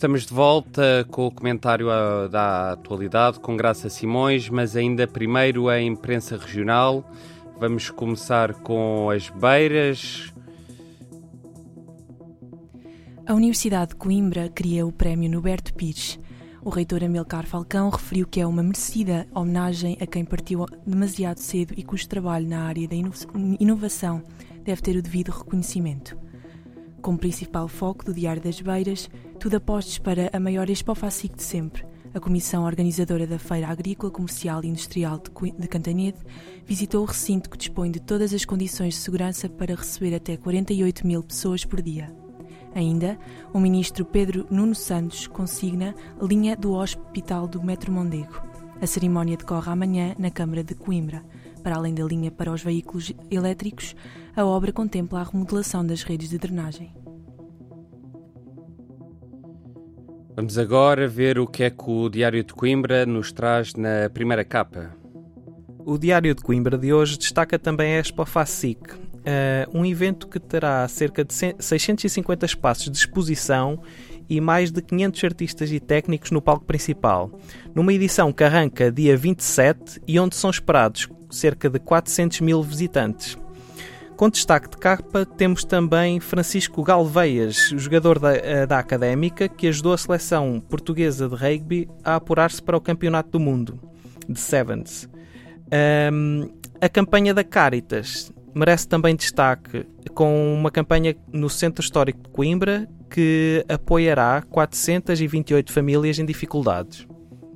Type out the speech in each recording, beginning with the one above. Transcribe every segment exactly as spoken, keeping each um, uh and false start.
estamos de volta com o comentário a, da atualidade com Graça Simões, mas ainda primeiro a imprensa regional. Vamos começar com as Beiras. A Universidade de Coimbra cria o Prémio Noberto Pires. O reitor Amilcar Falcão referiu que é uma merecida homenagem a quem partiu demasiado cedo e cujo trabalho na área da inovação deve ter o devido reconhecimento. Como principal foco do Diário das Beiras, tudo apostos para a maior Expofacic de sempre. A comissão organizadora da Feira Agrícola, Comercial e Industrial de Cantanhede visitou o recinto que dispõe de todas as condições de segurança para receber até quarenta e oito mil pessoas por dia. Ainda, o ministro Pedro Nuno Santos consigna a linha do Hospital do Metro Mondego. A cerimónia decorre amanhã na Câmara de Coimbra. Para além da linha para os veículos elétricos, a obra contempla a remodelação das redes de drenagem. Vamos agora ver o que é que o Diário de Coimbra nos traz na primeira capa. O Diário de Coimbra de hoje destaca também a Expofacic, uh, um evento que terá cerca de seiscentos e cinquenta espaços de exposição e mais de quinhentos artistas e técnicos no palco principal, numa edição que arranca dia vinte e sete e onde são esperados cerca de quatrocentos mil visitantes. Com destaque de capa temos também Francisco Galveias, o jogador da, da Académica, que ajudou a seleção portuguesa de rugby a apurar-se para o Campeonato do Mundo de Sevens. Um, a campanha da Caritas merece também destaque, com uma campanha no Centro Histórico de Coimbra que apoiará quatrocentas e vinte e oito famílias em dificuldades.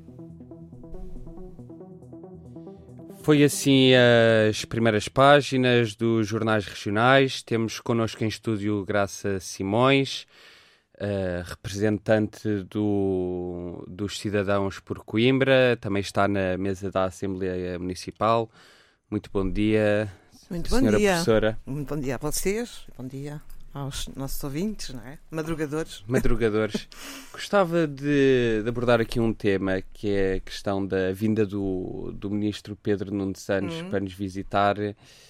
Foi assim as primeiras páginas dos jornais regionais. Temos connosco em estúdio Graça Simões, uh, representante do, dos cidadãos por Coimbra. Também está na mesa da Assembleia Municipal. Muito bom dia, Muito bom senhora dia. professora. Muito bom dia a vocês, bom dia aos nossos ouvintes, não é? Madrugadores. Madrugadores. Gostava de, de abordar aqui um tema que é a questão da vinda do, do ministro Pedro Nuno Santos uhum. para nos visitar.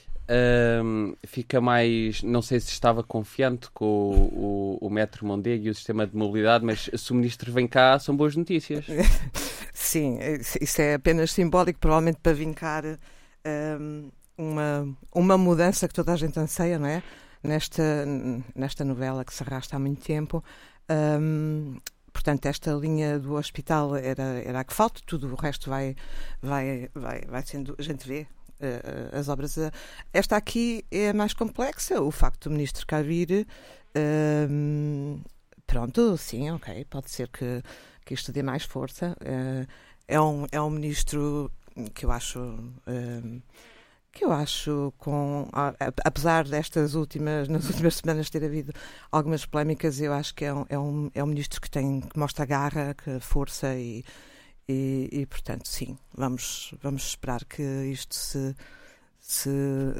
Um, fica mais... Não sei se estava confiante com o, o, o Metro Mondego e o sistema de mobilidade, mas se o ministro vem cá, são boas notícias. Sim, isso é apenas simbólico, provavelmente para vincar um, uma, uma mudança que toda a gente anseia, não é? Nesta, nesta novela que se arrasta há muito tempo. Um, portanto, esta linha do hospital era, era a que falta, tudo o resto vai, vai, vai, vai sendo, a gente vê uh, as obras. Uh, esta aqui é a mais complexa, o facto do ministro cá vir. Uh, pronto, sim, ok, pode ser que, que isto dê mais força. Uh, é, um, é um ministro que eu acho... Uh, que eu acho, com, apesar destas últimas, nas últimas semanas ter havido algumas polémicas, eu acho que é um, é um, é um ministro que, tem, que mostra garra, que força e, e, e, portanto, sim, vamos, vamos esperar que isto se, se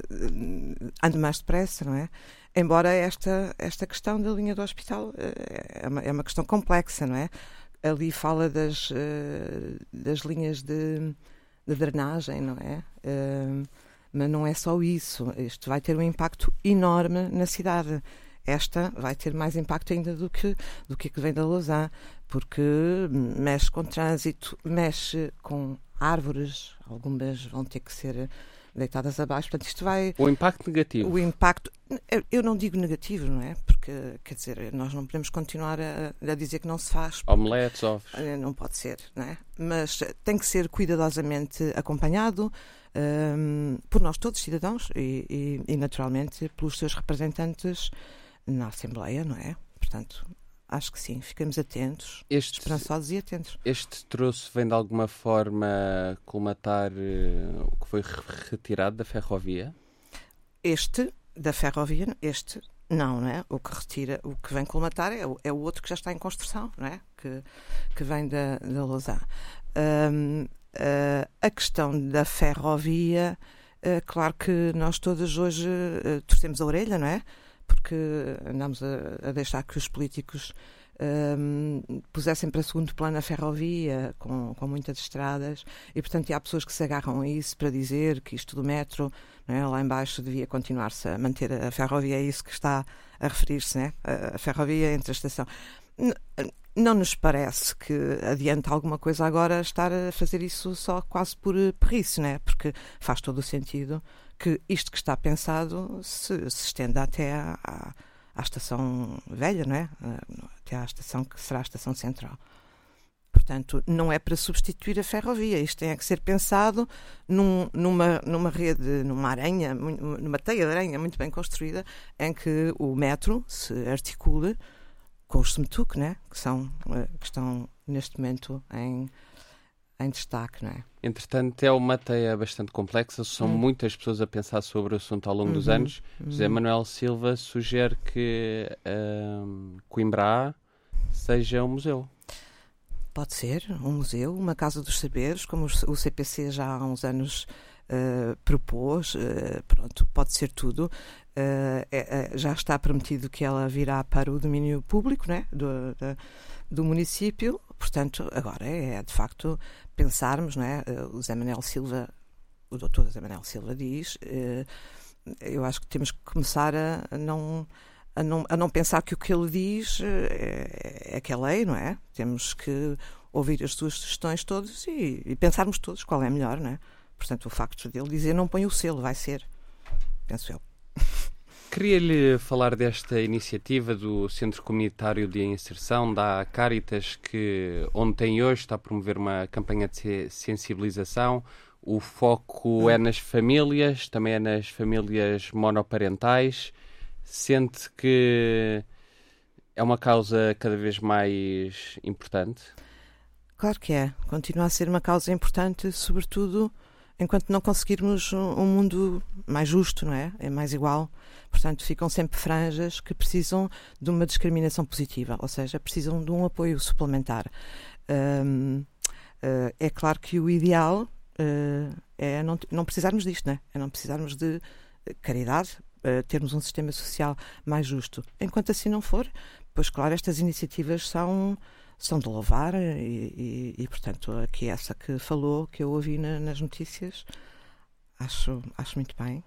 ande mais depressa, não é? Embora esta, esta questão da linha do hospital é uma, é uma questão complexa, não é? Ali fala das, das linhas de, de drenagem, não é? Mas não é só isso. Isto vai ter um impacto enorme na cidade. Esta vai ter mais impacto ainda do que, do que a que vem da Lausanne, porque mexe com trânsito, mexe com árvores, algumas vão ter que ser deitadas abaixo. Portanto, isto vai... O impacto negativo. O impacto... Eu não digo negativo, não é? Porque, quer dizer, nós não podemos continuar a, a dizer que não se faz. Omeletes, ovos. Não pode ser, não é? Mas tem que ser cuidadosamente acompanhado um, por nós todos, cidadãos, e, e, e naturalmente pelos seus representantes na Assembleia, não é? Portanto... Acho que sim, ficamos atentos, este, esperançosos e atentos. Este troço vem de alguma forma colmatar uh, o que foi retirado da ferrovia? Este, da ferrovia, este não, não é? O que retira, o que vem colmatar é o, é o outro que já está em construção, não é? Que, que vem da, da Lausanne. Um, uh, a questão da ferrovia, uh, claro que nós todos hoje uh, torcemos a orelha, não é? Porque andamos a, a deixar que os políticos um, pusessem para segundo plano a ferrovia, com, com muitas estradas, e portanto há pessoas que se agarram a isso para dizer que isto do metro, não é, lá embaixo devia continuar-se a manter a ferrovia, é isso que está a referir-se, não é? A, a ferrovia entre a estação. não nos parece que adianta alguma coisa agora estar a fazer isso só quase por perrice, né? Porque faz todo o sentido que isto que está pensado se, se estenda até à, à, à estação velha, não é? Até à estação que será a estação central. Portanto, não é para substituir a ferrovia. Isto tem que ser pensado num, numa, numa rede, numa aranha, numa teia de aranha muito bem construída, em que o metro se articule com os SEMTUC, né? que, são, que estão neste momento em, em destaque. Não é? Entretanto, é uma teia bastante complexa, são hum. muitas pessoas a pensar sobre o assunto ao longo uhum. dos anos. Uhum. José Manuel Silva sugere que um, Coimbra seja um museu. Pode ser um museu, uma casa dos saberes, como o C P C já há uns anos uh, propôs. Uh, pronto, pode ser tudo. Uh, é, é, já está prometido que ela virá para o domínio público, né, do, do, do município. Portanto, agora é de facto pensarmos, né, uh, o José Manuel Silva, o doutor José Manuel Silva diz, uh, eu acho que temos que começar a não... A não, a não pensar que o que ele diz é, é que é lei, não é? Temos que ouvir as suas sugestões todas e, e pensarmos todos qual é melhor, não é? Portanto, o facto dele dizer não põe o selo, vai ser, penso eu. Queria-lhe falar desta iniciativa do Centro Comunitário de Inserção, da Caritas, que ontem e hoje está a promover uma campanha de sensibilização. O foco hum. é nas famílias, também é nas famílias monoparentais. Sente que é uma causa cada vez mais importante? Claro que é. Continua a ser uma causa importante, sobretudo enquanto não conseguirmos um mundo mais justo, não é? É mais igual. Portanto, ficam sempre franjas que precisam de uma discriminação positiva, ou seja, precisam de um apoio suplementar. Hum, uh, é claro que o ideal uh, é não, não precisarmos disto, não é? É não precisarmos de caridade, termos um sistema social mais justo. Enquanto assim não for, pois claro, estas iniciativas são, são de louvar e, e, e, portanto, aqui essa que falou, que eu ouvi na, nas notícias, acho, acho muito bem.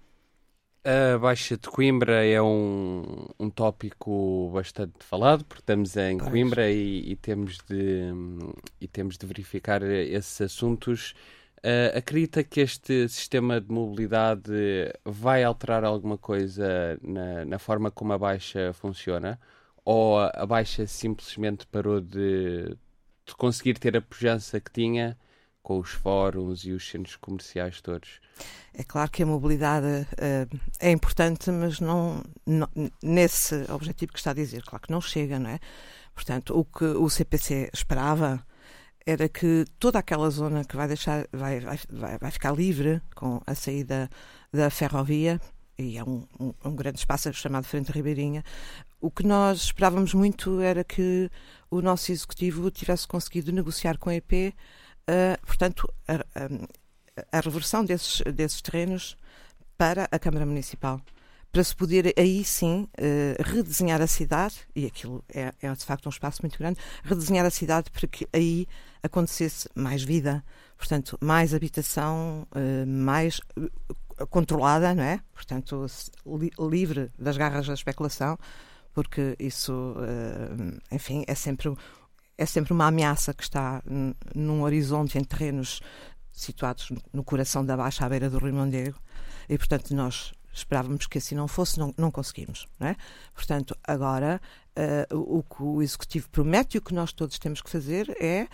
A Baixa de Coimbra é um, um tópico bastante falado, porque estamos em pois. Coimbra e, e, temos de, e temos de verificar esses assuntos. Uh, acredita que este sistema de mobilidade vai alterar alguma coisa na, na forma como a Baixa funciona? Ou a Baixa simplesmente parou de, de conseguir ter a pujança que tinha com os fóruns e os centros comerciais todos? É claro que a mobilidade uh, é importante, mas não, não nesse objetivo que está a dizer. Claro que não chega, não é? Portanto, o que o C P C esperava era que toda aquela zona que vai deixar vai, vai, vai ficar livre com a saída da ferrovia, e é um, um, um grande espaço chamado Frente Ribeirinha. O que nós esperávamos muito era que o nosso executivo tivesse conseguido negociar com a E P, uh, portanto, a, a, a reversão desses, desses terrenos para a Câmara Municipal, para se poder aí sim uh, redesenhar a cidade, e aquilo é, é de facto um espaço muito grande, redesenhar a cidade para que aí acontecesse mais vida, portanto, mais habitação, uh, mais uh, controlada, não é? Portanto, li, livre das garras da especulação, porque isso, uh, enfim, é sempre, é sempre uma ameaça que está n- num horizonte em terrenos situados no, no coração da Baixa, à beira do Rio Mondego, e portanto nós esperávamos que assim não fosse, não, não conseguimos, não é? Portanto, agora uh, o, o que o Executivo promete e o que nós todos temos que fazer é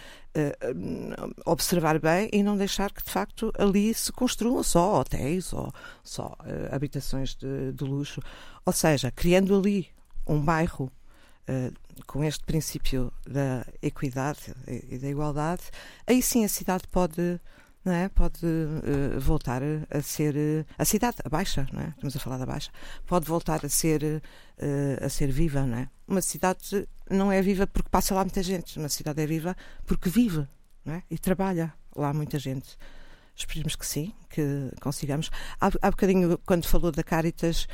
uh, observar bem e não deixar que de facto ali se construam só hotéis ou só uh, habitações de, de luxo, ou seja, criando ali um bairro uh, com este princípio da equidade e da igualdade, aí sim a cidade pode... Não é? Pode uh, voltar a ser uh, a cidade, a Baixa, não é? Estamos a falar da Baixa, pode voltar a ser uh, a ser viva, não é? Uma cidade não é viva porque passa lá muita gente, uma cidade é viva porque vive, não é? E trabalha lá muita gente. Esperemos que sim, que consigamos. Há, há bocadinho, quando falou da Caritas,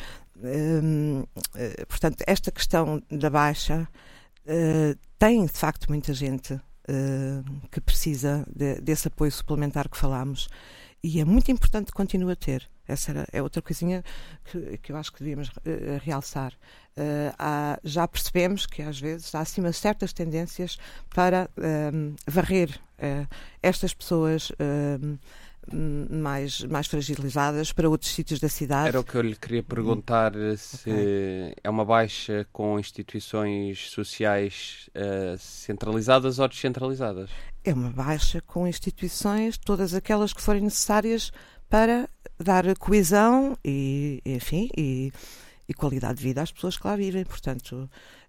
um, uh, portanto, esta questão da Baixa uh, tem de facto muita gente Uh, que precisa de, desse apoio suplementar que falámos, e é muito importante que continue a ter, Essa era, é outra coisinha que, que eu acho que devíamos uh, realçar. Uh, há, já percebemos que às vezes há acima certas tendências para uh, varrer uh, estas pessoas uh, mais, mais fragilizadas para outros sítios da cidade. Era o que eu lhe queria perguntar, se okay. é uma baixa com instituições sociais uh, centralizadas ou descentralizadas? É uma baixa com instituições, todas aquelas que forem necessárias para dar coesão e, enfim, e, e qualidade de vida às pessoas que lá vivem. Portanto,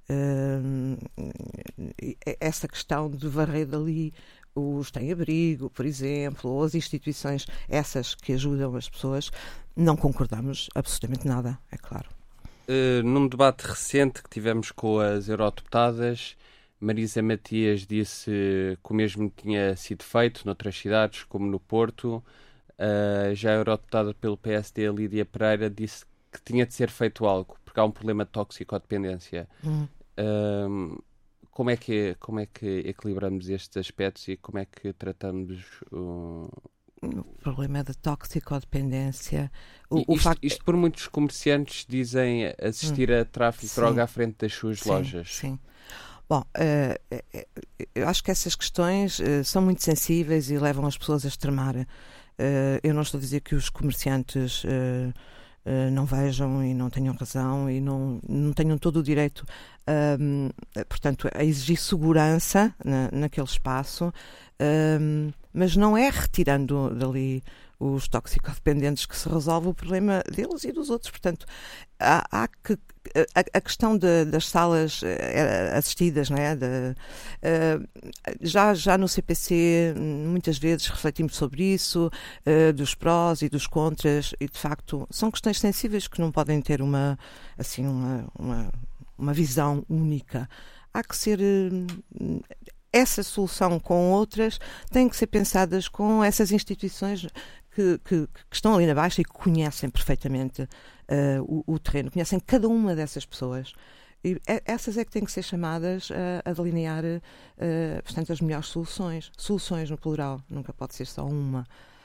uh, essa questão de varrer dali os tem-abrigo, por exemplo, ou as instituições, essas que ajudam as pessoas, não concordamos absolutamente nada, é claro. Uh, num debate recente que tivemos com as eurodeputadas, Marisa Matias disse que o mesmo tinha sido feito noutras cidades, como no Porto. Uh, já a eurodeputada pelo P S D, Lídia Pereira, disse que tinha de ser feito algo, porque há um problema de toxicodependência. Hum. Uh, Como é, que, como é que equilibramos estes aspectos e como é que tratamos o... o problema da toxicodependência? O, isto, o facto... isto por muitos comerciantes dizem assistir hum. a tráfico de droga à frente das suas sim, lojas. Sim. Bom, uh, eu acho que essas questões uh, são muito sensíveis e levam as pessoas a extremar. Uh, eu não estou a dizer que os comerciantes... Uh, Uh, não vejam e não tenham razão e não, não tenham todo o direito um, portanto, a exigir segurança na, naquele espaço, um, mas não é retirando dali os toxicodependentes que se resolve o problema deles e dos outros. Portanto, há, há que a, a questão de, das salas assistidas, não é? De, uh, já, já no C P C muitas vezes refletimos sobre isso, uh, dos prós e dos contras, e de facto são questões sensíveis que não podem ter uma, assim, uma, uma, uma visão única. Há que ser... Uh, essa solução com outras têm que ser pensadas com essas instituições que, que, que estão ali na Baixa e que conhecem perfeitamente uh, o, o terreno, conhecem cada uma dessas pessoas. E essas é que têm que ser chamadas a, a delinear uh, portanto, as melhores soluções. Soluções no plural, nunca pode ser só uma.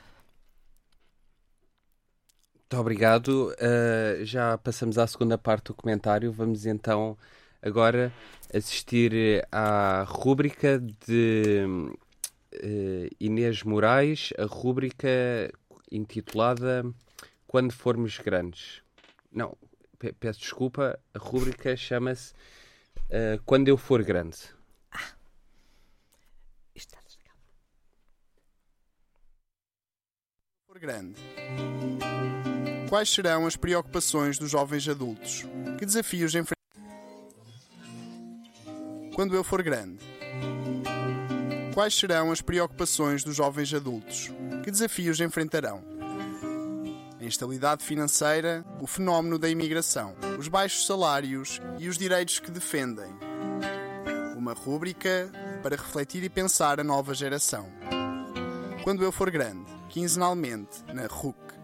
Muito obrigado. Uh, já passamos à segunda parte do comentário. Vamos então agora assistir à rúbrica de uh, Inês Moraes, a rúbrica intitulada Quando Formos Grandes. Não, pe- peço desculpa, a rúbrica chama-se uh, Quando Eu For Grande. Ah, está desligado. For grande. Quais serão as preocupações dos jovens adultos? Que desafios enfrentarão? Quando eu for grande. Quais serão as preocupações dos jovens adultos? Que desafios enfrentarão? A instabilidade financeira, o fenómeno da imigração, os baixos salários e os direitos que defendem. Uma rúbrica para refletir e pensar a nova geração. Quando eu for grande, quinzenalmente, na R U C.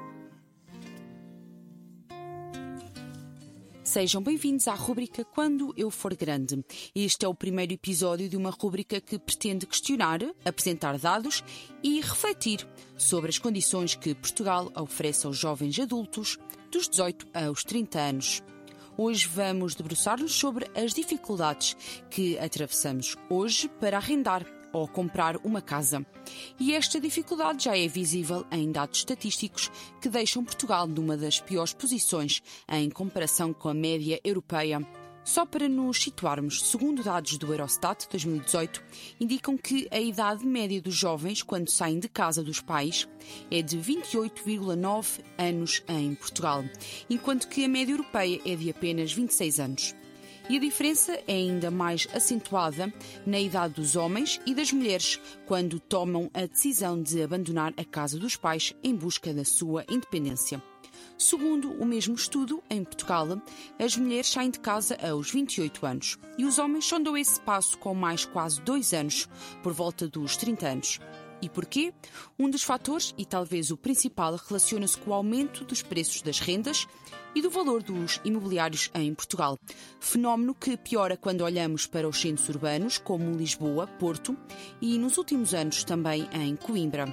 Sejam bem-vindos à rúbrica Quando Eu For Grande. Este é o primeiro episódio de uma rúbrica que pretende questionar, apresentar dados e refletir sobre as condições que Portugal oferece aos jovens adultos dos dezoito aos trinta anos. Hoje vamos debruçar-nos sobre as dificuldades que atravessamos hoje para arrendar ou comprar uma casa. E esta dificuldade já é visível em dados estatísticos que deixam Portugal numa das piores posições em comparação com a média europeia. Só para nos situarmos, segundo dados do Eurostat dois mil e dezoito, indicam que a idade média dos jovens quando saem de casa dos pais é de vinte e oito vírgula nove anos em Portugal, enquanto que a média europeia é de apenas vinte e seis anos. E a diferença é ainda mais acentuada na idade dos homens e das mulheres, quando tomam a decisão de abandonar a casa dos pais em busca da sua independência. Segundo o mesmo estudo, em Portugal, as mulheres saem de casa aos vinte e oito anos e os homens só dão esse passo com mais quase dois anos, por volta dos trinta anos. E porquê? Um dos fatores, e talvez o principal, relaciona-se com o aumento dos preços das rendas e do valor dos imobiliários em Portugal. Fenómeno que piora quando olhamos para os centros urbanos, como Lisboa, Porto e, nos últimos anos, também em Coimbra.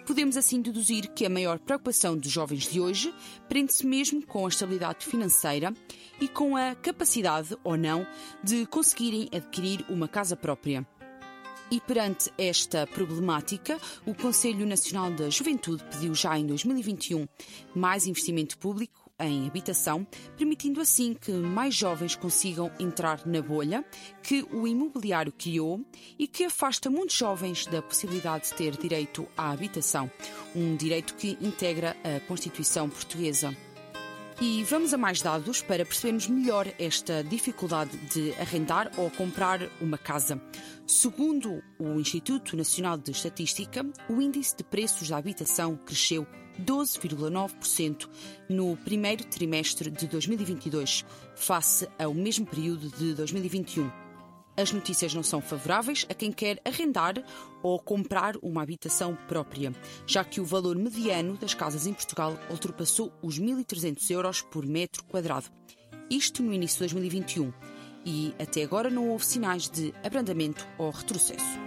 Podemos assim deduzir que a maior preocupação dos jovens de hoje prende-se mesmo com a estabilidade financeira e com a capacidade, ou não, de conseguirem adquirir uma casa própria. E perante esta problemática, o Conselho Nacional da Juventude pediu já em dois mil e vinte e um mais investimento público em habitação, permitindo assim que mais jovens consigam entrar na bolha que o imobiliário criou e que afasta muitos jovens da possibilidade de ter direito à habitação, um direito que integra a Constituição Portuguesa. E vamos a mais dados para percebermos melhor esta dificuldade de arrendar ou comprar uma casa. Segundo o Instituto Nacional de Estatística, o índice de preços da habitação cresceu doze vírgula nove por cento no primeiro trimestre de dois mil e vinte e dois, face ao mesmo período de dois mil e vinte e um. As notícias não são favoráveis a quem quer arrendar ou comprar uma habitação própria, já que o valor mediano das casas em Portugal ultrapassou os mil e trezentos euros por metro quadrado. Isto no início de dois mil e vinte e um. E até agora não houve sinais de abrandamento ou retrocesso.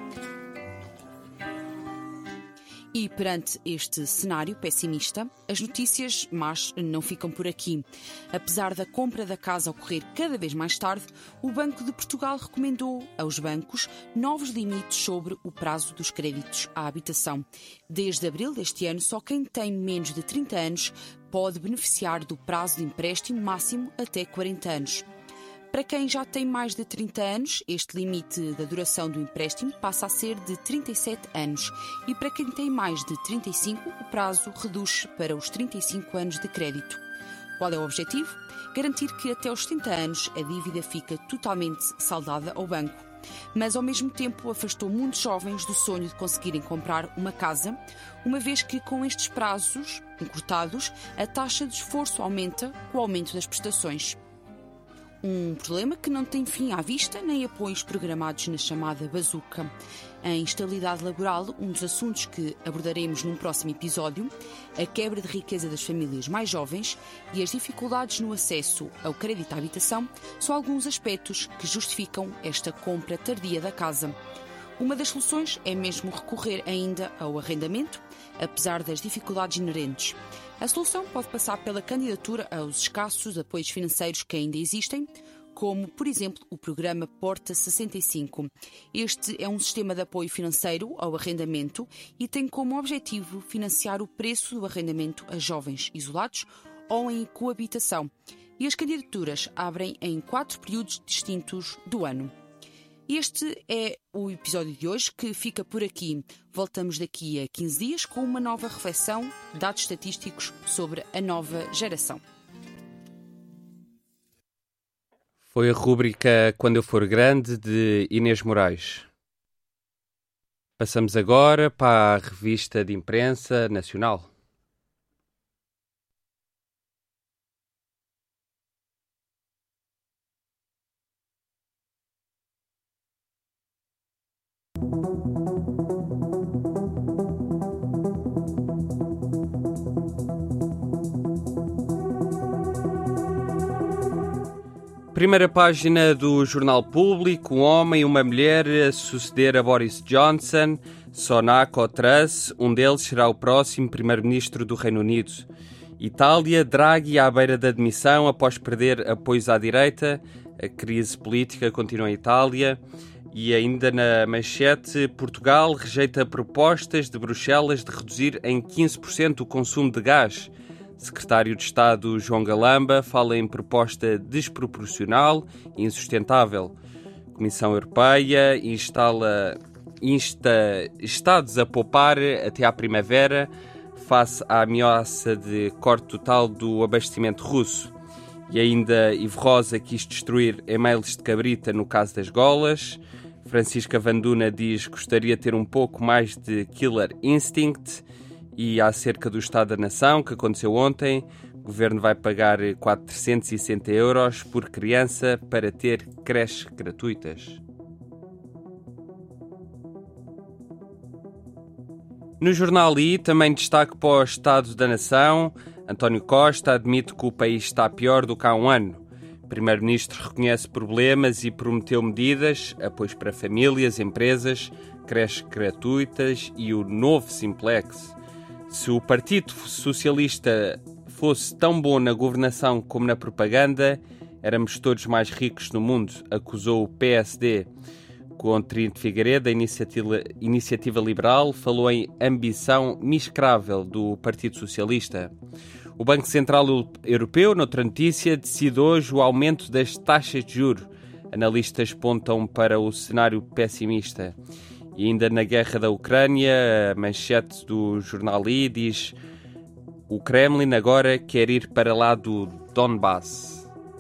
E perante este cenário pessimista, as notícias más não ficam por aqui. Apesar da compra da casa ocorrer cada vez mais tarde, o Banco de Portugal recomendou aos bancos novos limites sobre o prazo dos créditos à habitação. Desde abril deste ano, só quem tem menos de trinta anos pode beneficiar do prazo de empréstimo máximo até quarenta anos. Para quem já tem mais de trinta anos, este limite da duração do empréstimo passa a ser de trinta e sete anos e para quem tem mais de trinta e cinco, o prazo reduz para os trinta e cinco anos de crédito. Qual é o objetivo? Garantir que até aos setenta anos a dívida fica totalmente saldada ao banco. Mas ao mesmo tempo afastou muitos jovens do sonho de conseguirem comprar uma casa, uma vez que com estes prazos encurtados, a taxa de esforço aumenta com o aumento das prestações. Um problema que não tem fim à vista nem apoios programados na chamada bazuca. A instabilidade laboral, um dos assuntos que abordaremos num próximo episódio, a quebra de riqueza das famílias mais jovens e as dificuldades no acesso ao crédito à habitação são alguns aspectos que justificam esta compra tardia da casa. Uma das soluções é mesmo recorrer ainda ao arrendamento, apesar das dificuldades inerentes. A solução pode passar pela candidatura aos escassos apoios financeiros que ainda existem, como, por exemplo, o programa Porta sessenta e cinco. Este é um sistema de apoio financeiro ao arrendamento e tem como objetivo financiar o preço do arrendamento a jovens isolados ou em coabitação. E as candidaturas abrem em quatro períodos distintos do ano. Este é o episódio de hoje, que fica por aqui. Voltamos daqui a quinze dias com uma nova reflexão, dados estatísticos sobre a nova geração. Foi a rúbrica Quando Eu For Grande, de Inês Moraes. Passamos agora para a revista de imprensa nacional. Primeira página do Jornal Público: um homem e uma mulher a suceder a Boris Johnson, Sunak ou Truss, um deles será o próximo primeiro-ministro do Reino Unido. Itália, Draghi à beira da admissão após perder apoios à direita. A crise política continua em Itália. E ainda na manchete, Portugal rejeita propostas de Bruxelas de reduzir em quinze por cento o consumo de gás. Secretário de Estado João Galamba fala em proposta desproporcional e insustentável. Comissão Europeia instala, insta Estados a poupar até à primavera face à ameaça de corte total do abastecimento russo. E ainda Ivo Rosa quis destruir e-mails de cabrita no caso das golas. Francisca Vanduna diz que gostaria de ter um pouco mais de Killer Instinct. E acerca do Estado da Nação, que aconteceu ontem, o Governo vai pagar quatrocentos e sessenta euros por criança para ter creches gratuitas. No Jornal I, também destaque para o Estado da Nação. António Costa admite que o país está pior do que há um ano. O Primeiro-Ministro reconhece problemas e prometeu medidas, apoios para famílias, empresas, creches gratuitas e o novo Simplex. Se o Partido Socialista fosse tão bom na governação como na propaganda, éramos todos mais ricos no mundo, acusou o P S D. Com Trinito Figueiredo, a iniciativa, iniciativa Liberal, falou em ambição miscrável do Partido Socialista. O Banco Central Europeu, noutra notícia, decide hoje o aumento das taxas de juros. Analistas apontam para o cenário pessimista. E ainda na guerra da Ucrânia, a manchete do jornal I diz: o Kremlin agora quer ir para lá do Donbass.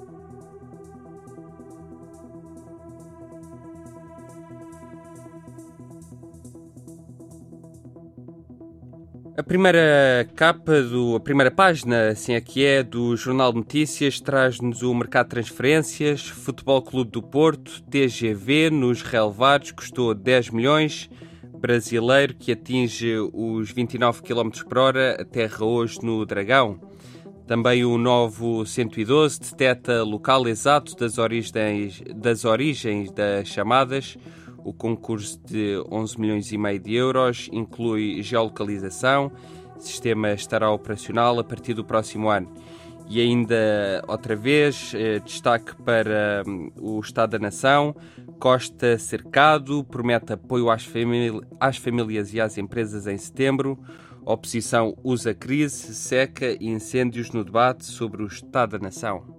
A primeira capa, do, a primeira página, assim é que é, do Jornal de Notícias, traz-nos o mercado de transferências. Futebol Clube do Porto, T G V, nos relevados, custou dez milhões. Brasileiro que atinge os vinte e nove quilómetros por hora, aterra hoje no Dragão. Também o novo cento e doze detecta local exato das origens, das origens das chamadas. O concurso de onze milhões e meio de euros inclui geolocalização. O sistema estará operacional a partir do próximo ano. E ainda, outra vez, destaque para o Estado da Nação. Costa cercado, promete apoio às, famí- às famílias e às empresas em setembro. A oposição usa crise, seca e incêndios no debate sobre o Estado da Nação.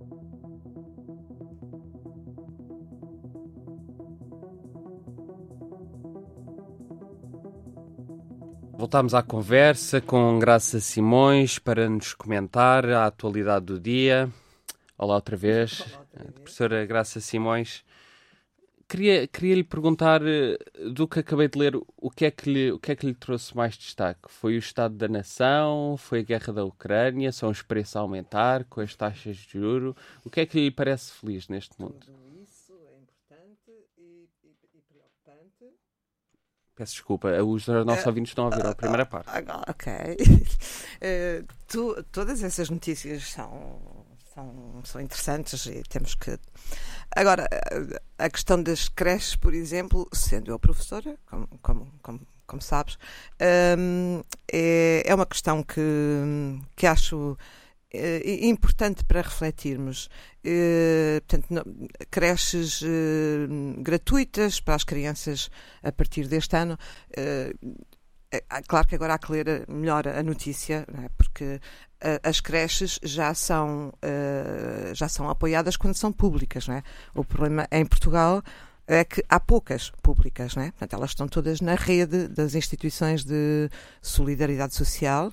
Voltámos à conversa com Graça Simões para nos comentar a atualidade do dia. Olá outra vez, a professora Graça Simões. Queria, queria lhe perguntar, do que acabei de ler, o que, é que lhe, o que é que lhe trouxe mais destaque? Foi o Estado da Nação? Foi a guerra da Ucrânia? São os preços a aumentar com as taxas de juros? O que é que lhe parece feliz neste mundo? Tudo isso é importante e, e, e preocupante. Peço desculpa, os nossos uh, ouvintes estão a ouvir uh, a primeira parte. Uh, ok. uh, tu, todas essas notícias são, são, são interessantes e temos que... Agora, a questão das creches, por exemplo, sendo eu professora, como, como, como, como sabes, um, é, é uma questão que, que acho é, importante para refletirmos. É, portanto, não, creches é, gratuitas para as crianças a partir deste ano. É, é, claro que agora há que ler melhor a notícia, não é? Porque as creches já são, uh, já são apoiadas quando são públicas, não é? O problema em Portugal é que há poucas públicas, não é? Portanto, elas estão todas na rede das instituições de solidariedade social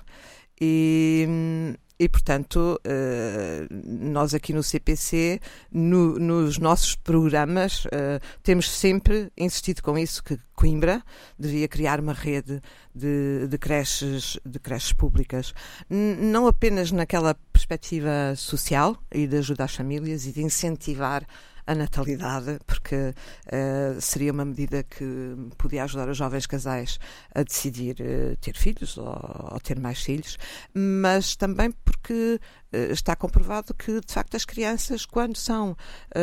e, e portanto, uh, nós aqui no C P C, no, nos nossos programas, uh, temos sempre insistido com isso, que Coimbra devia criar uma rede de, de, creches, de creches públicas, N- não apenas naquela perspectiva social e de ajuda às famílias e de incentivar a natalidade, porque uh, seria uma medida que podia ajudar os jovens casais a decidir uh, ter filhos ou, ou ter mais filhos, mas também porque uh, está comprovado que, de facto, as crianças, quando são...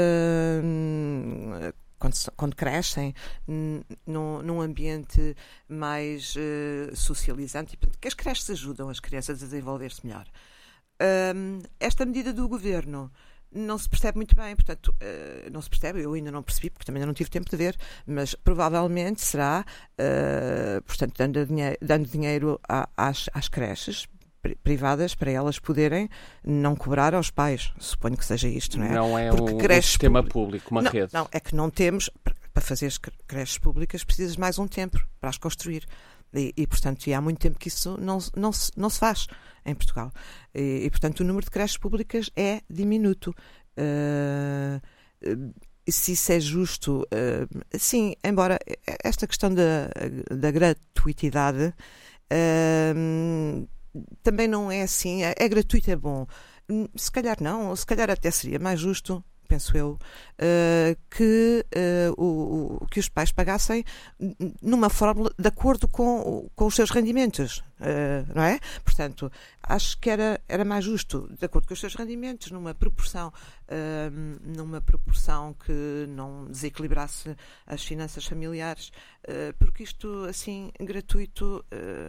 Uh, Quando, quando crescem n- num, num ambiente mais uh, socializante, que as creches ajudam as crianças a desenvolver-se melhor. Um, esta medida do governo não se percebe muito bem, portanto, uh, não se percebe, eu ainda não percebi, porque também ainda não tive tempo de ver, mas provavelmente será, uh, portanto, dando dinheiro, dando dinheiro a, às, às creches privadas para elas poderem não cobrar aos pais. Suponho que seja isto, não é? Não é Porque um, um sistema público, público, uma não, rede. Não, é que não temos, para fazer as creches públicas precisas de mais um tempo para as construir. E, e portanto, e há muito tempo que isso não, não, se, não se faz em Portugal. E, e, portanto, o número de creches públicas é diminuto. Uh, se isso é justo, uh, sim, embora esta questão da, da gratuitidade uh, também não é assim, é, é gratuito, é bom. Se calhar não, se calhar até seria mais justo, penso eu, uh, que, uh, o, o, que os pais pagassem numa fórmula de acordo com, com os seus rendimentos, uh, não é? Portanto, acho que era, era mais justo, de acordo com os seus rendimentos, numa proporção, uh, numa proporção que não desequilibrasse as finanças familiares, uh, porque isto, assim, gratuito, uh,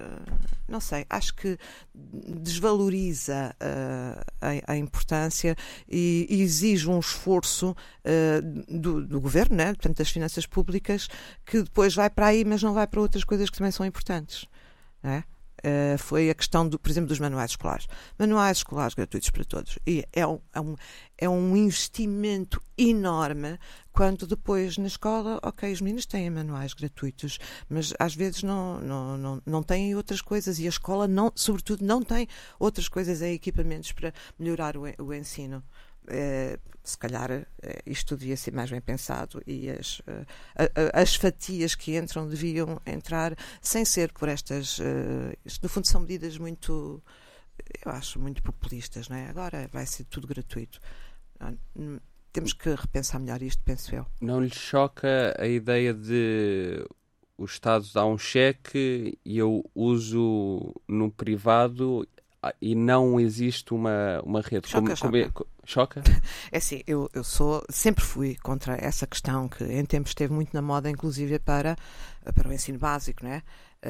não sei, acho que desvaloriza uh, a, a importância e, e exige um esforço uh, do, do governo, né? Portanto, das finanças públicas, que depois vai para aí, mas não vai para outras coisas que também são importantes, não é? Uh, foi a questão, do, por exemplo, dos manuais escolares. Manuais escolares gratuitos para todos. E é um, é, um, é um investimento enorme quando depois na escola, ok, os meninos têm manuais gratuitos, mas às vezes não, não, não, não têm outras coisas e a escola, não, sobretudo, não tem outras coisas em equipamentos para melhorar o, o ensino. Uh, se calhar uh, isto devia ser mais bem pensado e as, uh, a, a, as fatias que entram deviam entrar sem ser por estas, uh, isto no fundo são medidas muito, eu acho, muito populistas, não é? Agora vai ser tudo gratuito. Uh, temos que repensar melhor isto, penso eu. Não lhe choca a ideia de o Estado dá um cheque e eu uso no privado e não existe uma, uma rede? Choca, como, choca. Como é, choca? É assim, eu, eu sou, sempre fui contra essa questão que em tempos esteve muito na moda, inclusive para, para o ensino básico, não é?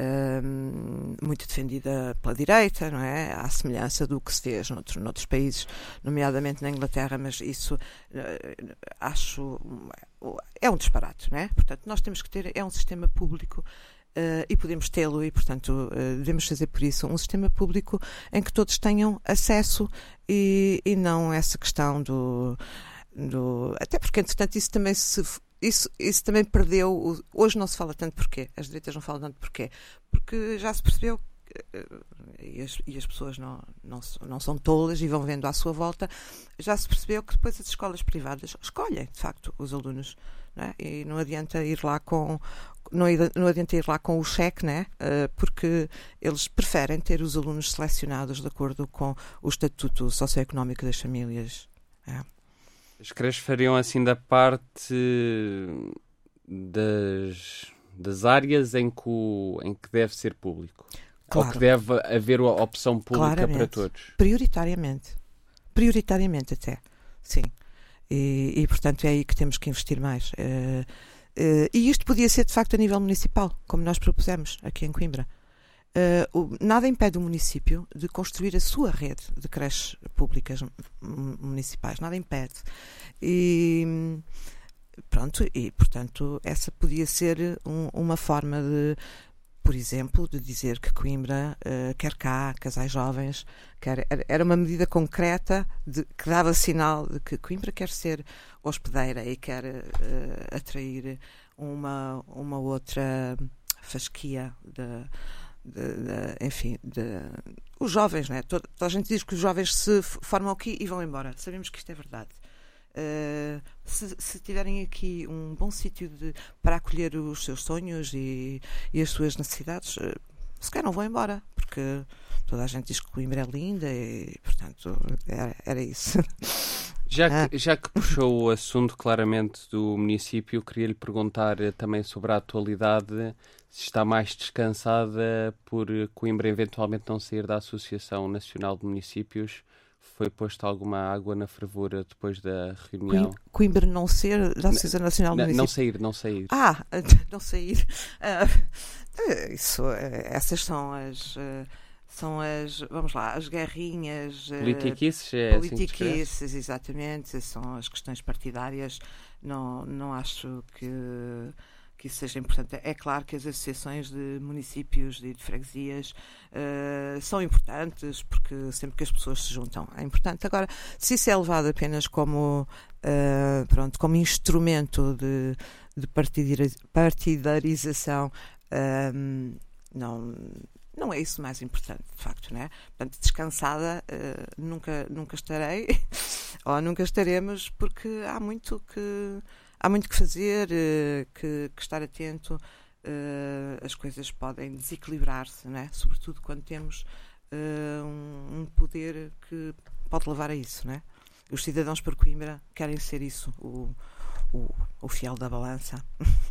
Um, muito defendida pela direita, não é? À semelhança do que se fez noutro, noutros países, nomeadamente na Inglaterra, mas isso uh, acho é um disparate, não é? Portanto, nós temos que ter, é um sistema público. Uh, e podemos tê-lo e, portanto, uh, devemos fazer por isso um sistema público em que todos tenham acesso e, e não essa questão do, do... Até porque, entretanto, isso também se... Isso, isso também perdeu... O, hoje não se fala tanto porquê. As direitas não falam tanto porquê. Porque já se percebeu uh, e, as, e as pessoas não, não, não são tolas e vão vendo à sua volta, já se percebeu que depois as escolas privadas escolhem, de facto, os alunos. Não é? E não adianta ir lá com... Não, não adianta ir lá com o cheque, né? Uh, porque eles preferem ter os alunos selecionados de acordo com o estatuto socioeconómico das famílias. É. As creches fariam assim da parte das, das áreas em que, o, em que deve ser público. Claro. Ou que deve haver a opção pública Claramente. Para todos. Prioritariamente. Prioritariamente até. Sim. E, e portanto é aí que temos que investir mais. Uh, Uh, e isto podia ser de facto a nível municipal, como nós propusemos aqui em Coimbra. Uh, o, nada impede o município de construir a sua rede de creches públicas municipais, nada impede. E pronto, e portanto essa podia ser um, uma forma de, por exemplo, de dizer que Coimbra uh, quer cá casais jovens, quer, era uma medida concreta de, que dava sinal de que Coimbra quer ser hospedeira e quer uh, atrair uma, uma outra fasquia de, de, de, enfim, de, os jovens, não é? Toda, toda a gente diz que os jovens se formam aqui e vão embora. Sabemos que isto é verdade. Uh, se, se tiverem aqui um bom sítio de, para acolher os seus sonhos e, e as suas necessidades, uh, se calhar não vão embora, porque toda a gente diz que Coimbra é linda e, portanto, era, era isso. Já que, já que puxou o assunto claramente do município, queria-lhe perguntar também sobre a atualidade, se está mais descansada por Coimbra eventualmente não sair da Associação Nacional de Municípios. Foi posta alguma água na fervura depois da reunião? Coimbra não ser da Associação Nacional de Municípios? Não sair, não sair. Ah, não sair. Uh, isso, essas são as... Uh, São as, vamos lá, as guerrinhas... Politiquices, é Politiquices, assim exatamente, são as questões partidárias. Não, não acho que, que isso seja importante. É claro que as associações de municípios e de freguesias uh, são importantes, porque sempre que as pessoas se juntam é importante. Agora, se isso é levado apenas como, uh, pronto, como instrumento de, de partidarização, uh, não... Não é isso mais importante, de facto, não é? Portanto, descansada uh, nunca, nunca estarei, ou nunca estaremos, porque há muito que, há muito que fazer, uh, que, que estar atento. Uh, as coisas podem desequilibrar-se, não é? Sobretudo quando temos uh, um, um poder que pode levar a isso, não é? Os cidadãos por Coimbra querem ser isso, o, o, o fiel da balança.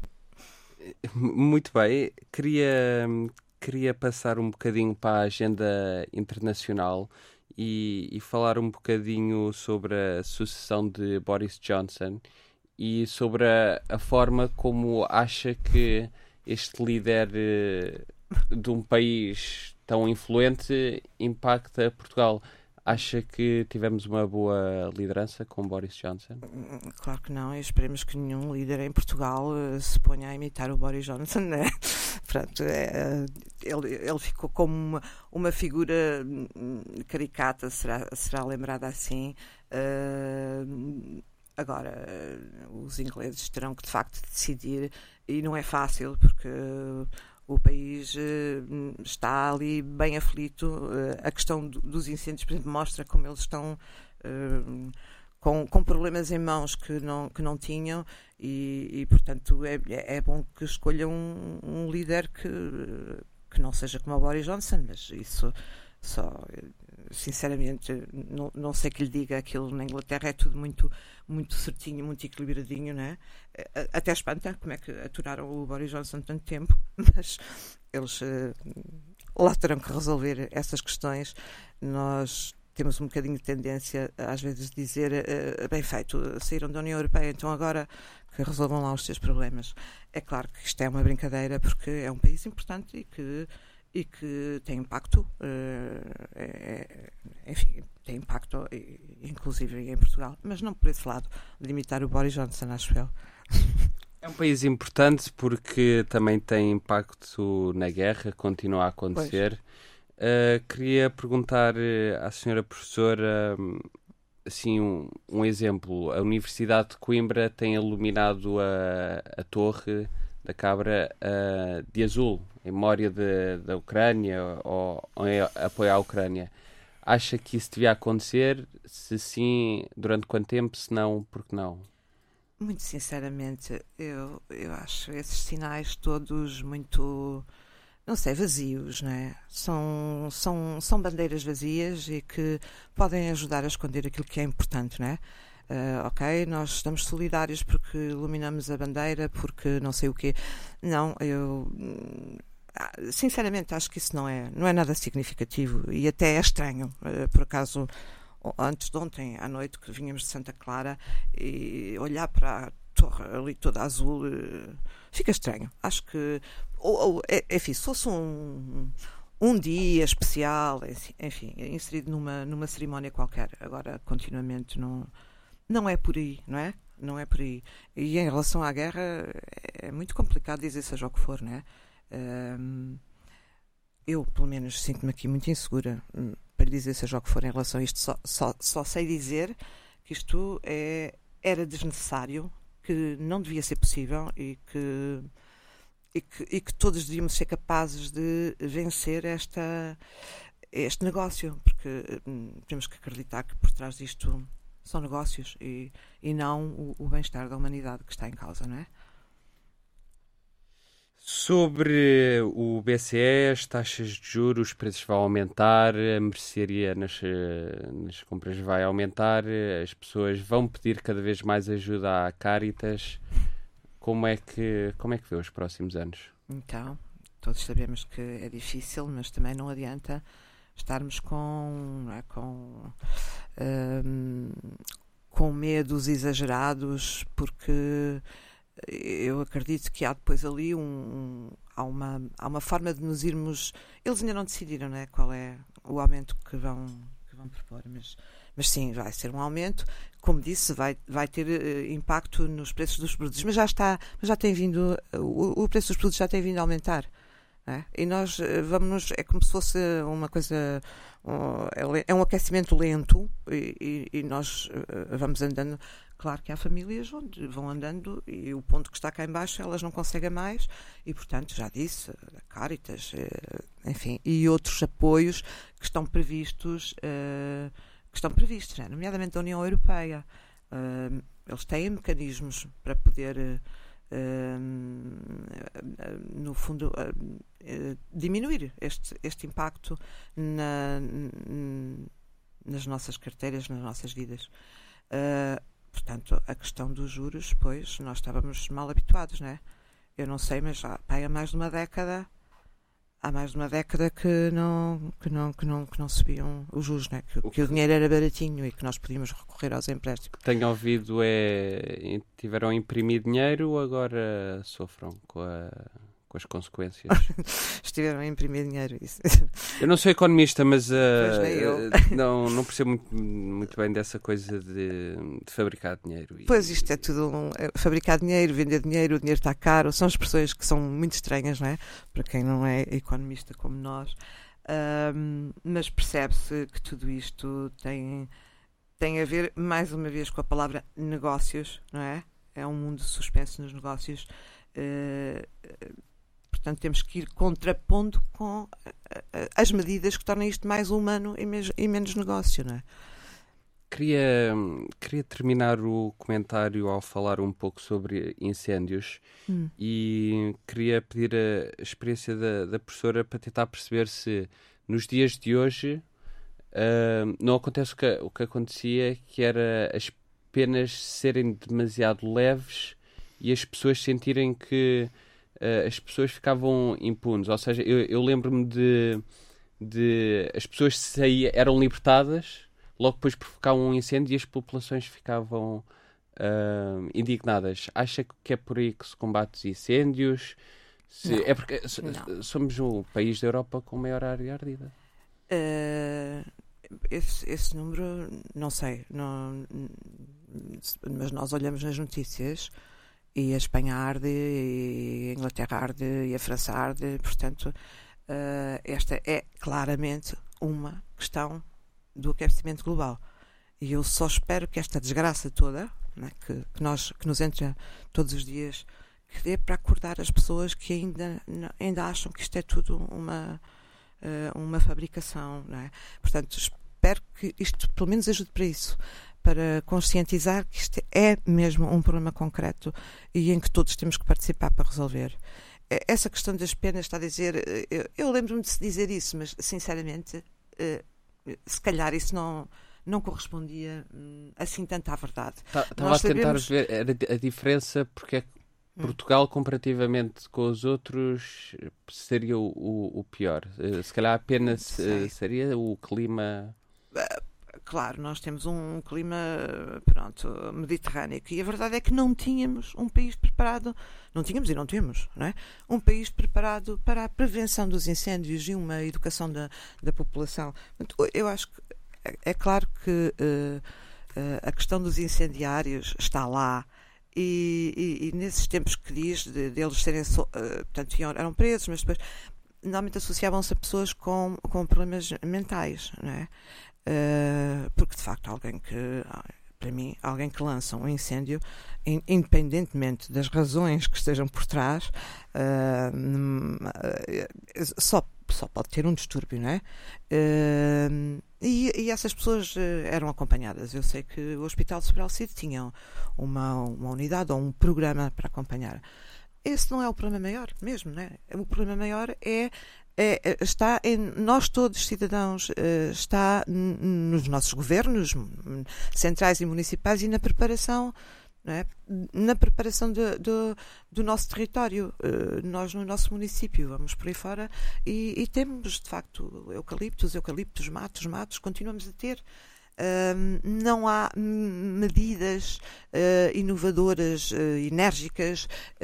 Muito bem, queria... Queria passar um bocadinho para a agenda internacional e, e falar um bocadinho sobre a sucessão de Boris Johnson e sobre a, a forma como acha que este líder uh, de um país tão influente impacta Portugal. Acha que tivemos uma boa liderança com Boris Johnson? Claro que não, e esperemos que nenhum líder em Portugal uh, se ponha a imitar o Boris Johnson, né? Portanto, é, ele, ele ficou como uma, uma figura caricata, será, será lembrada assim. Uh, agora, uh, os ingleses terão que de facto decidir, e não é fácil, porque uh, o país uh, está ali bem aflito. Uh, a questão do, dos incêndios, por exemplo, mostra como eles estão uh, com, com problemas em mãos que não, que não tinham, e, e portanto é, é bom que escolham um, um líder que, que não seja como o Boris Johnson, mas isso só, sinceramente, não, não sei que lhe diga. Aquilo na Inglaterra é tudo muito, muito certinho, muito equilibradinho, não é? Até espanta como é que aturaram o Boris Johnson tanto tempo, mas eles uh, lá terão que resolver essas questões. Nós temos um bocadinho de tendência, às vezes, de dizer uh, bem feito, saíram da União Europeia, então agora que resolvam lá os seus problemas. É claro que isto é uma brincadeira, porque é um país importante e que e que tem impacto, uh, é, enfim, tem impacto inclusive em Portugal, mas não por esse lado de imitar o Boris Johnson, acho eu. É um país importante porque também tem impacto na guerra, continua a acontecer. Uh, queria perguntar à senhora professora, assim, um, um exemplo. A Universidade de Coimbra tem iluminado a, a Torre da Cabra uh, de azul, em memória de, da Ucrânia, ou, ou em apoio à Ucrânia. Acha que isso devia acontecer? Se sim, durante quanto tempo? Se não, por que não? Muito sinceramente, eu, eu acho esses sinais todos muito, não sei, vazios, não é? São, são, são bandeiras vazias e que podem ajudar a esconder aquilo que é importante, não é? Uh, ok, nós estamos solidários porque iluminamos a bandeira, porque não sei o quê. Não, eu sinceramente acho que isso não é, não é nada significativo e até é estranho. Uh, por acaso, antes de ontem à noite, que vínhamos de Santa Clara, e olhar para a torre ali toda azul, uh, fica estranho. Acho que, ou, ou, enfim, se fosse um, um dia especial, enfim, inserido numa, numa cerimónia qualquer, agora continuamente não. Não é por aí, não é? Não é por aí. E em relação à guerra, é muito complicado dizer seja o que for, não é? Um, eu, pelo menos, sinto-me aqui muito insegura para dizer seja o que for em relação a isto. Só, só, só sei dizer que isto é, era desnecessário, que não devia ser possível e que, e que, e que todos devíamos ser capazes de vencer esta, este negócio, porque hum, temos que acreditar que por trás disto são negócios e, e não o, o bem-estar da humanidade que está em causa, não é? Sobre o B C E, as taxas de juros, os preços vão aumentar, a mercearia nas, nas compras vai aumentar, as pessoas vão pedir cada vez mais ajuda à Caritas. Como é que, como é que vê os próximos anos? Então, todos sabemos que é difícil, mas também não adianta estarmos com, não é, com, um, com medos exagerados, porque eu acredito que há depois ali um, um, há, uma, há uma forma de nos irmos. Eles ainda não decidiram, não é, qual é o aumento que vão, que vão propor, mas, mas sim, vai ser um aumento. Como disse, vai, vai ter uh, impacto nos preços dos produtos, mas já está, já tem vindo, o, o preço dos produtos já tem vindo a aumentar. É? E nós vamos, é como se fosse uma coisa, é um aquecimento lento e, e, e nós vamos andando. Claro que há famílias onde vão andando e o ponto que está cá em baixo elas não conseguem mais e, portanto, já disse, a Caritas, enfim, e outros apoios que estão previstos, que estão previstos, né? Nomeadamente da União Europeia. Eles têm mecanismos para poder, no fundo, diminuir este, este impacto na, nas nossas carteiras, nas nossas vidas. Uh, portanto, a questão dos juros, pois, nós estávamos mal habituados, não é? Eu não sei, mas há, há mais de uma década, há mais de uma década que não, que não, que não, que não subiam os juros, não é? Que, o que o dinheiro era baratinho e que nós podíamos recorrer aos empréstimos. O que tenho ouvido é, tiveram a imprimir dinheiro ou agora sofram com a, com as consequências. Estiveram a imprimir dinheiro. Isso. Eu não sou economista, mas uh, eu. não, não percebo muito, muito bem dessa coisa de, de fabricar dinheiro. E... Pois, isto é tudo um, é, fabricar dinheiro, vender dinheiro, o dinheiro está caro, são expressões que são muito estranhas, não é? Para quem não é economista como nós. Um, mas percebe-se que tudo isto tem, tem a ver, mais uma vez, com a palavra negócios, não é? É um mundo suspenso nos negócios. Uh, portanto, temos que ir contrapondo com uh, uh, as medidas que tornam isto mais humano e, me- e menos negócio, não é? Queria, queria terminar o comentário ao falar um pouco sobre incêndios Hum. e queria pedir a experiência da, da professora para tentar perceber se nos dias de hoje uh, não acontece o que, o que acontecia, que era as penas serem demasiado leves e as pessoas sentirem que uh, as pessoas ficavam impunes. Ou seja, eu, eu lembro-me de, de as pessoas saíam, eram libertadas, logo depois provocavam um incêndio e as populações ficavam uh, indignadas. Acha que é por aí que se combate os incêndios? Se, Não, é porque so- não. somos o país da Europa com maior área ardida. Uh, esse, esse número, não sei, não, mas nós olhamos nas notícias e a Espanha arde, e a Inglaterra arde, e a França arde, portanto, uh, esta é claramente uma questão do aquecimento global. E eu só espero que esta desgraça toda, né, que, que, nós, que nos entra todos os dias, que dê para acordar as pessoas que ainda, ainda acham que isto é tudo uma, uh, uma fabricação. Não é? Portanto, espero que isto pelo menos ajude para isso, para conscientizar que isto é mesmo um problema concreto e em que todos temos que participar para resolver. Essa questão das penas, está a dizer, eu, eu lembro-me de se dizer isso, mas sinceramente, uh, se calhar isso não, não correspondia hum, assim tanto à verdade. Estava a tentar sabemos... ver a, a diferença, porque é que hum. Portugal, comparativamente com os outros, seria o, o, o pior. Se calhar apenas seria o clima... Claro, nós temos um clima, pronto, mediterrâneo, e a verdade é que não tínhamos um país preparado, não tínhamos e não temos, não é? Um país preparado para a prevenção dos incêndios e uma educação da, da população. Eu acho que é, é claro que uh, uh, a questão dos incendiários está lá, e, e, e nesses tempos que diz de, de eles serem, so, uh, portanto, eram presos, mas depois normalmente associavam-se a pessoas com, com problemas mentais, não é? Uh, porque de facto alguém que, para mim, alguém que lança um incêndio, in, independentemente das razões que estejam por trás, uh, uh, só, só pode ter um distúrbio, não é? Uh, e, e essas pessoas uh, eram acompanhadas. Eu sei que o Hospital Sobral Alcide tinha uma, uma unidade ou um programa para acompanhar. Esse não é o problema maior, mesmo, não é? O problema maior é É, está em nós todos, cidadãos, está nos nossos governos centrais e municipais e na preparação, não é? Na preparação de, de, do nosso território. Nós no nosso município vamos por aí fora e, e temos de facto eucaliptos, eucaliptos, matos, matos, continuamos a ter. Uh, não há medidas uh, inovadoras, uh, enérgicas,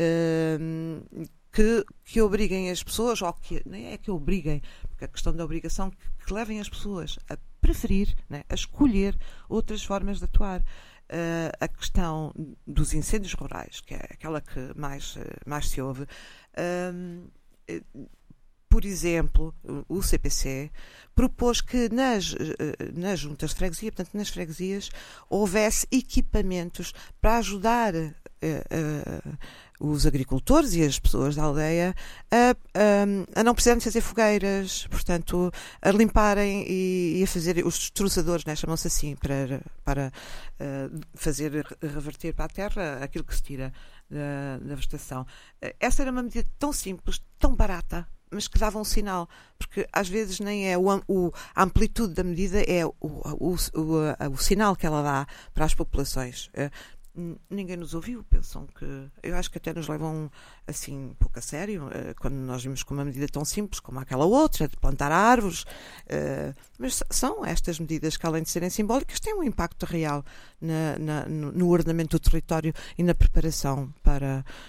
uh, Que, que obriguem as pessoas, ou que nem é que obriguem, porque a questão da obrigação que, que levem as pessoas a preferir, né, a escolher outras formas de atuar. Uh, a questão dos incêndios rurais, que é aquela que mais, uh, mais se ouve, uh, uh, por exemplo, o C P C propôs que nas, uh, nas juntas de freguesia, portanto nas freguesias, houvesse equipamentos para ajudar uh, uh, os agricultores e as pessoas da aldeia a, a, a não precisarem fazer fogueiras, portanto, a limparem e, e a fazer os destroçadores, né, chamam-se assim, para, para uh, fazer reverter para a terra aquilo que se tira da, da vegetação. Essa era uma medida tão simples, tão barata, mas que dava um sinal, porque às vezes nem é o, o, a amplitude da medida, é o, o, o, o sinal que ela dá para as populações. Ninguém nos ouviu, pensam que... Eu acho que até nos levam assim um pouco a sério, quando nós vimos com uma medida tão simples como aquela outra, de plantar árvores, mas são estas medidas que, além de serem simbólicas, têm um impacto real na, na, no ordenamento do território e na preparação para,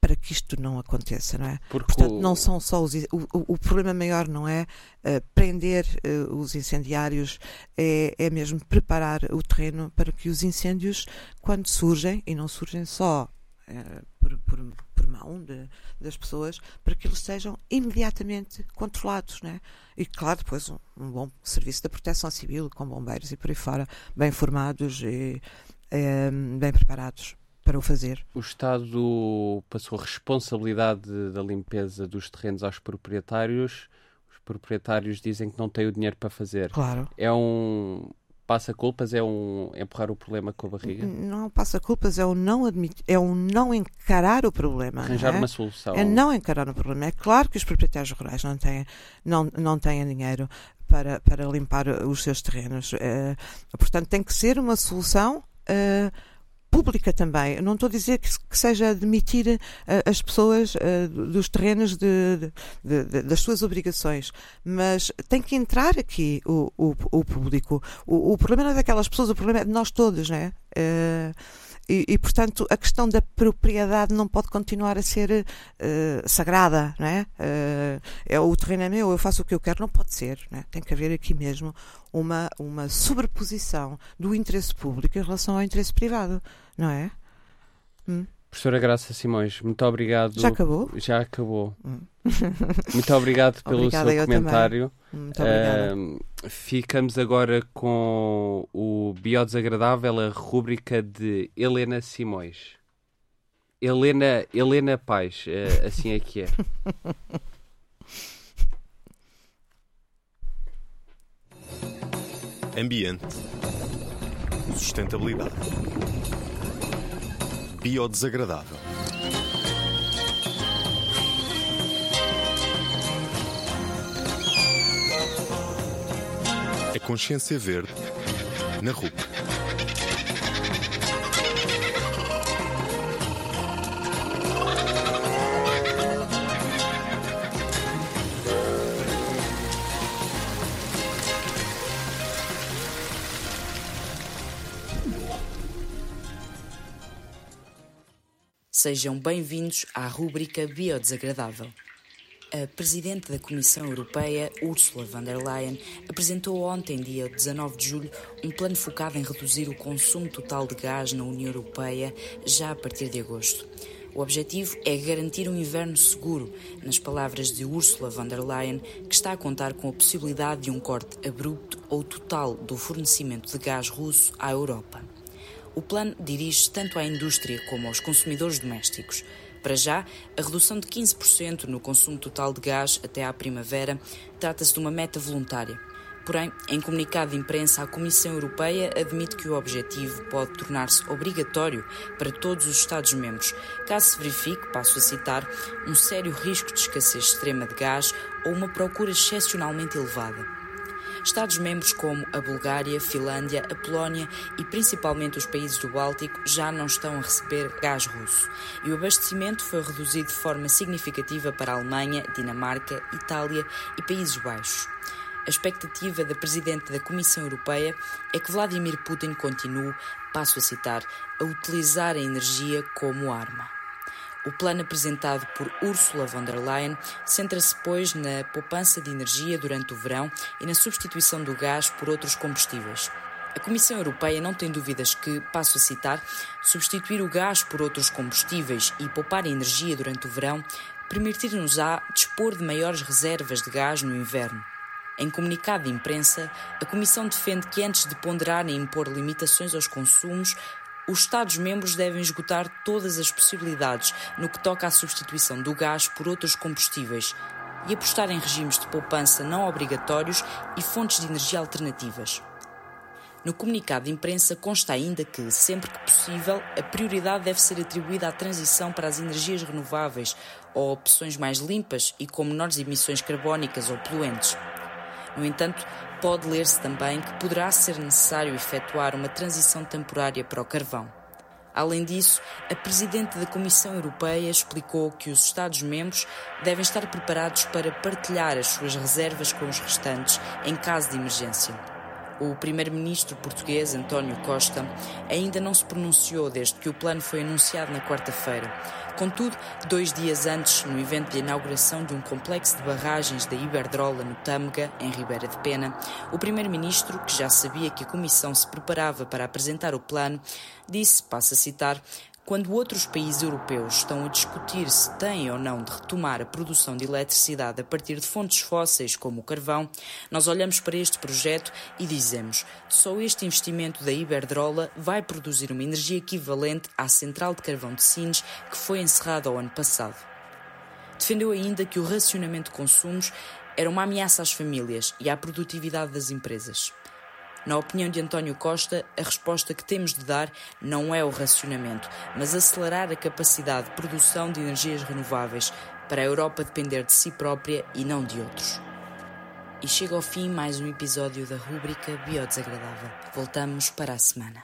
para que isto não aconteça, não é? Porque Portanto, o... não são só os, o, o, o problema maior não é uh, prender uh, os incendiários, é, é mesmo preparar o terreno para que os incêndios, quando surgem, e não surgem só uh, por, por, por mão de, das pessoas, para que eles sejam imediatamente controlados, não é? E claro, depois um, um bom serviço da proteção civil, com bombeiros e por aí fora, bem formados e um, bem preparados para o fazer. O Estado passou a responsabilidade da limpeza dos terrenos aos proprietários. Os proprietários dizem que não têm o dinheiro para fazer. Claro. É um passa-culpas, é um empurrar o problema com a barriga? Não passa-culpas, é um não admitir, é um não encarar o problema. Arranjar é? uma solução. É não encarar o problema. É claro que os proprietários rurais não têm, não, não têm dinheiro para, para limpar os seus terrenos. É, portanto, tem que ser uma solução é, pública também. Eu não estou a dizer que, que seja admitir uh, as pessoas uh, dos terrenos de, de, de, das suas obrigações, mas tem que entrar aqui o, o, o público. O, o problema não é daquelas pessoas, o problema é de nós todos, não é? Uh, e, e, portanto, a questão da propriedade não pode continuar a ser uh, sagrada, não é? Uh, é? O terreno é meu, eu faço o que eu quero, não pode ser, não é? Tem que haver aqui mesmo uma, uma sobreposição do interesse público em relação ao interesse privado, não é? Hum. Professora Graça Simões, muito obrigado. Já acabou? Já acabou. Hum. Muito obrigado pelo Obrigada, seu comentário. Muito obrigada. Uh, ficamos agora com o Biodesagradável, a rúbrica de Helena Simões. Helena, Helena Paz, uh, assim é que é. Ambiente. Sustentabilidade. Biodesagradável. A consciência verde na R U P. Sejam bem-vindos à rúbrica Biodesagradável. A Presidente da Comissão Europeia, Ursula von der Leyen, apresentou ontem, dia dezanove de julho, um plano focado em reduzir o consumo total de gás na União Europeia já a partir de agosto. O objetivo é garantir um inverno seguro, nas palavras de Ursula von der Leyen, que está a contar com a possibilidade de um corte abrupto ou total do fornecimento de gás russo à Europa. O plano dirige-se tanto à indústria como aos consumidores domésticos. Para já, a redução de quinze por cento no consumo total de gás até à primavera trata-se de uma meta voluntária. Porém, em comunicado de imprensa, a Comissão Europeia admite que o objetivo pode tornar-se obrigatório para todos os Estados-membros, caso se verifique, passo a citar, um sério risco de escassez extrema de gás ou uma procura excepcionalmente elevada. Estados-membros como a Bulgária, Finlândia, a Polónia e principalmente os países do Báltico já não estão a receber gás russo e o abastecimento foi reduzido de forma significativa para a Alemanha, Dinamarca, Itália e Países Baixos. A expectativa da Presidente da Comissão Europeia é que Vladimir Putin continue, passo a citar, a utilizar a energia como arma. O plano apresentado por Ursula von der Leyen centra-se, pois, na poupança de energia durante o verão e na substituição do gás por outros combustíveis. A Comissão Europeia não tem dúvidas que, passo a citar, substituir o gás por outros combustíveis e poupar energia durante o verão permitir-nos-á dispor de maiores reservas de gás no inverno. Em comunicado de imprensa, a Comissão defende que antes de ponderar em impor limitações aos consumos, os Estados-membros devem esgotar todas as possibilidades no que toca à substituição do gás por outros combustíveis e apostar em regimes de poupança não obrigatórios e fontes de energia alternativas. No comunicado de imprensa consta ainda que, sempre que possível, a prioridade deve ser atribuída à transição para as energias renováveis ou opções mais limpas e com menores emissões carbónicas ou poluentes. No entanto, pode ler-se também que poderá ser necessário efetuar uma transição temporária para o carvão. Além disso, a Presidente da Comissão Europeia explicou que os Estados-membros devem estar preparados para partilhar as suas reservas com os restantes em caso de emergência. O primeiro-ministro português, António Costa, ainda não se pronunciou desde que o plano foi anunciado na quarta-feira. Contudo, dois dias antes, no evento de inauguração de um complexo de barragens da Iberdrola no Tâmega, em Ribeira de Pena, o primeiro-ministro, que já sabia que a Comissão se preparava para apresentar o plano, disse, passo a citar: "Quando outros países europeus estão a discutir se têm ou não de retomar a produção de eletricidade a partir de fontes fósseis como o carvão, nós olhamos para este projeto e dizemos: só este investimento da Iberdrola vai produzir uma energia equivalente à central de carvão de Sines que foi encerrada ao ano passado." Defendeu ainda que o racionamento de consumos era uma ameaça às famílias e à produtividade das empresas. Na opinião de António Costa, a resposta que temos de dar não é o racionamento, mas acelerar a capacidade de produção de energias renováveis para a Europa depender de si própria e não de outros. E chega ao fim mais um episódio da rúbrica Biodesagradável. Voltamos para a semana.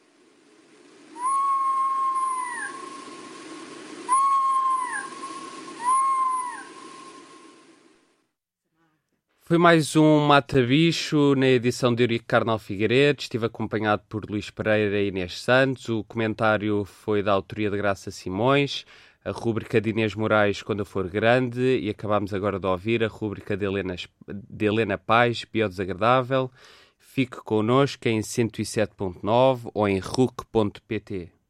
Foi mais um Mata Bicho na edição de Eurico Carnal Figueiredo. Estive acompanhado por Luís Pereira e Inês Santos. O comentário foi da autoria de Graça Simões. A rúbrica de Inês Moraes, Quando Eu For Grande. E acabámos agora de ouvir a rúbrica de Helena, de Helena Paz, Biodesagradável. Fique connosco em cento e sete ponto nove ou em R U C ponto P T.